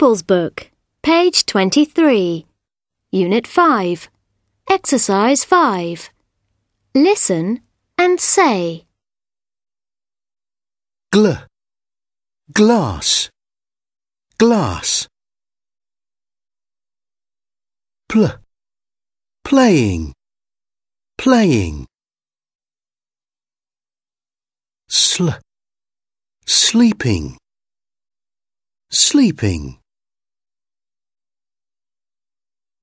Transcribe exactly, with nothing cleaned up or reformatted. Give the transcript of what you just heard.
Pupils Book, page twenty-three, Unit five, Exercise five. Listen and say. Gl, glass, glass. Pl, playing, playing. Sl, sleeping, sleeping.